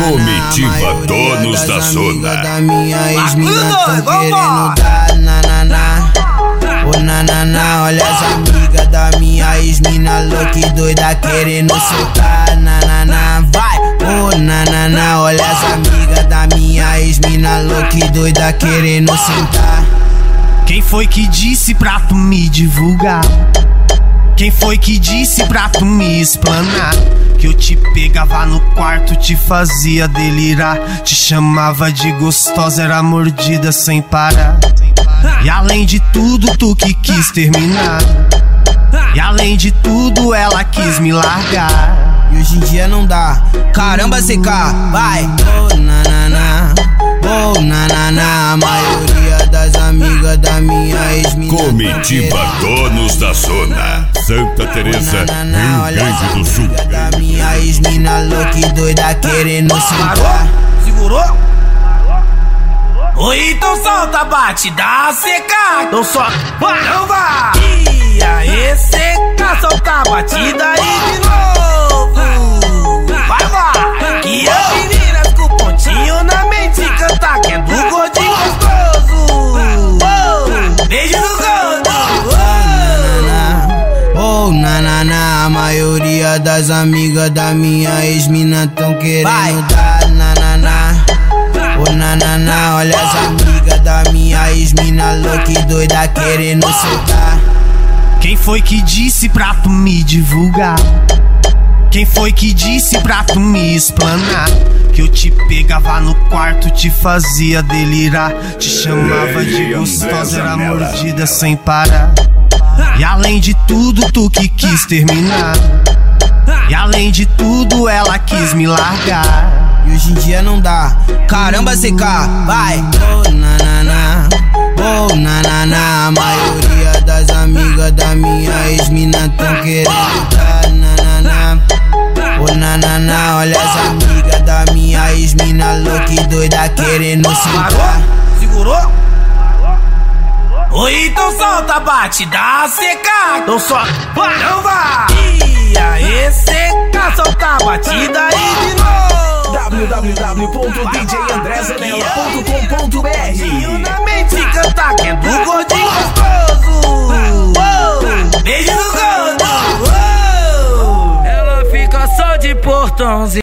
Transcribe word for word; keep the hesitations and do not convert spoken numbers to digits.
Comitiva Donos da Zona. Da minha ex-mina tão querendo dar nananá. Ô nananá, olha as amigas da minha ex-mina louca e doida querendo soltar nananá. Vai, ô nananá, olha as amigas da minha ex-mina louca e doida querendo sentar. Quem foi que disse pra tu me divulgar? Quem foi que disse pra tu me explanar? Que eu te pegava no quarto, te fazia delirar, te chamava de gostosa, era mordida sem parar. E além de tudo, tu que quis terminar. E além de tudo, ela quis me largar. E hoje em dia não dá. Caramba, C K, vai! Oh nananá, oh nananá, a maioria das amigas da minha ex-mina. Comitiva Donos da Zona, Santa Teresa, Rio Grande do Sul. Da minha ex-mina louca e doida querendo sentar. Segurou? Oi, então solta a batida, C K. Então só vai, não vai. E aí, C K, solta a batida aí de novo. Vai, vai. Que as meninas com pontinho na mente cantar, que é do gordinho gostoso. Oh, beijo do gordo. Oh nananá, a maioria das amigas da minha ex-mina tão querendo dar nananá. Ô nananá, olha as amigas da minha ex-mina louca e doida querendo soltar. Quem foi que disse pra tu me divulgar? Quem foi que disse pra tu me explanar? Que eu te pegava no quarto, te fazia delirar, te chamava de gostosa, era mordida sem parar. E além de tudo, tu que quis terminar. E além de tudo, ela quis me largar. E hoje em dia não dá. Caramba, C K, vai! Oh nananá, oh nananá, a maioria das amigas da minha ex-mina tão querendo dar nananá. Oh nananá, olha as amigas da minha ex-mina louca e doida querendo sentar. Segurou? Oi, então solta a batida, C K. Então só vai, não vai. E aí, C K, solta a batida aí de novo. w w w ponto d j andré zanella ponto com ponto b r. Na mente cantar, que é do gordinho gostoso. Oh, beijo do gordo. Oh. Ela fica só de portãozinho.